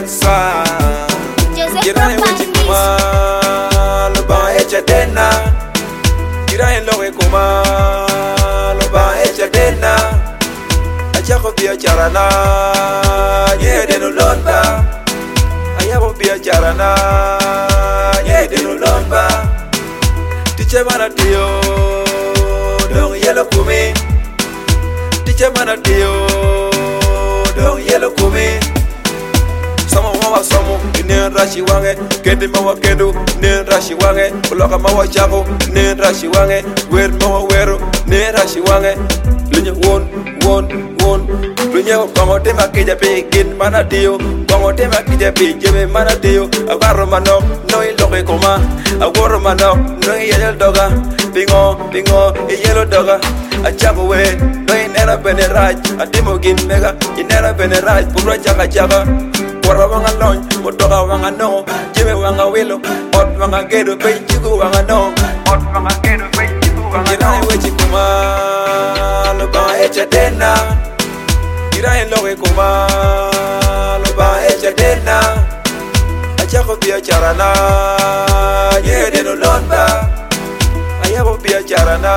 Sa Joseph Kira wechi kuma lo ba echa dena. Kira en lo kuma lo ba echa dena. Acha ko bia charana ye de no lonba. Aya ko bia charana ye de no lonba. Tiche mana dio dong yelo kumi. Tiche mana dio dong yelo kumi. Sama mawa somo ne rashi wange kende mawa kendo ne rashi wange bloka mawa chako ne rashi wange wer mawa wero ne rashi wange lunya won lunya kongo tema kija pe gin mana dio kongo tema kija pe jeme mana dio agaro manok no iloke koma agoro manok no yelo doga bingo yelo doga achako we no inera beneraj adimo gin mega inera beneraj pura chaka Wara wanga launch, motoka wanga no, jeme wanga wilo, ot wanga gedo, pe chiku wanga no, ot wanga gedo, pe chiku wanga no. Kira wechi kuma, lo ba echa dena. Kira loge kuma, lo ba echa dena. Achako bia charana, ye de no lonba. Ayako bia charana,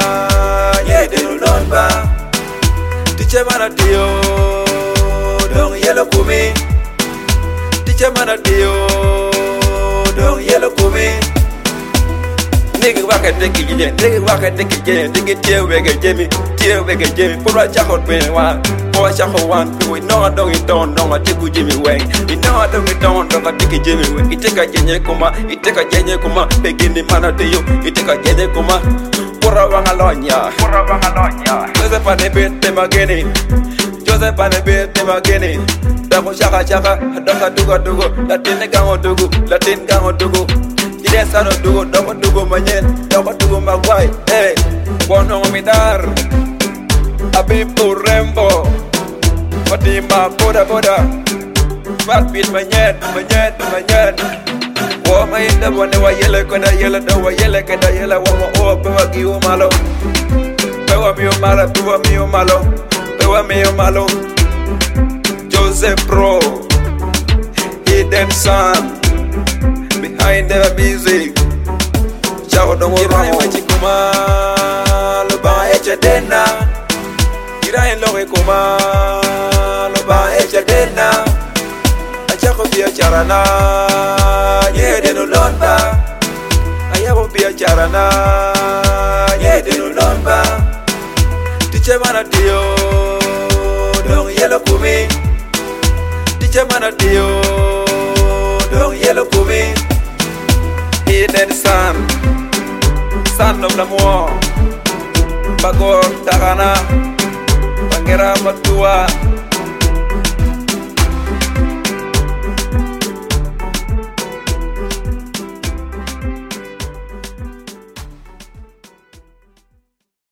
ye de no lonba. Tiche mana dio, dong yelo kumi. Tiche mana dio dong yelo kumi. Nigga waka teki jen, nigga waka teki jen, nigga tie wege jemi. Pura chakot pe wan, pura chakot wan. We know I don't eat on, don't I take Jimmy Wang. You know I don't eat on, don't I take Jimmy Wang. You take a jenye kuma, begini mana dio, you take a jenye kuma. Pura wanga lonya. Joseph ane bete mageni, Joseph ane bete mageni. Dako chaka daka dugo Latin gango dugo Ide sano dugo manyen Dako dugo magwai Hey, wono midar Abibu rembo Fatima boda Fat beat manyen Woma inda wane wa yele kada yele da wa yele kada yele Woma owa pewa giu malo Pewa miyo malo Joseph Pro, Hidden Sun, behind the music. Chao dongo ramo. Kira kuma, lo ba echa dena. Kira loge kuma, lo ba echa dena. Achako bia charana, ye de no lonba. Ayako bia charana, ye de no lonba. Tiche mana dio, dong yelo kumi. Tiche mana dio dong yelo kumi. Hidden Sun, son of l'amour. Bagor Tarana, Bangera Matua.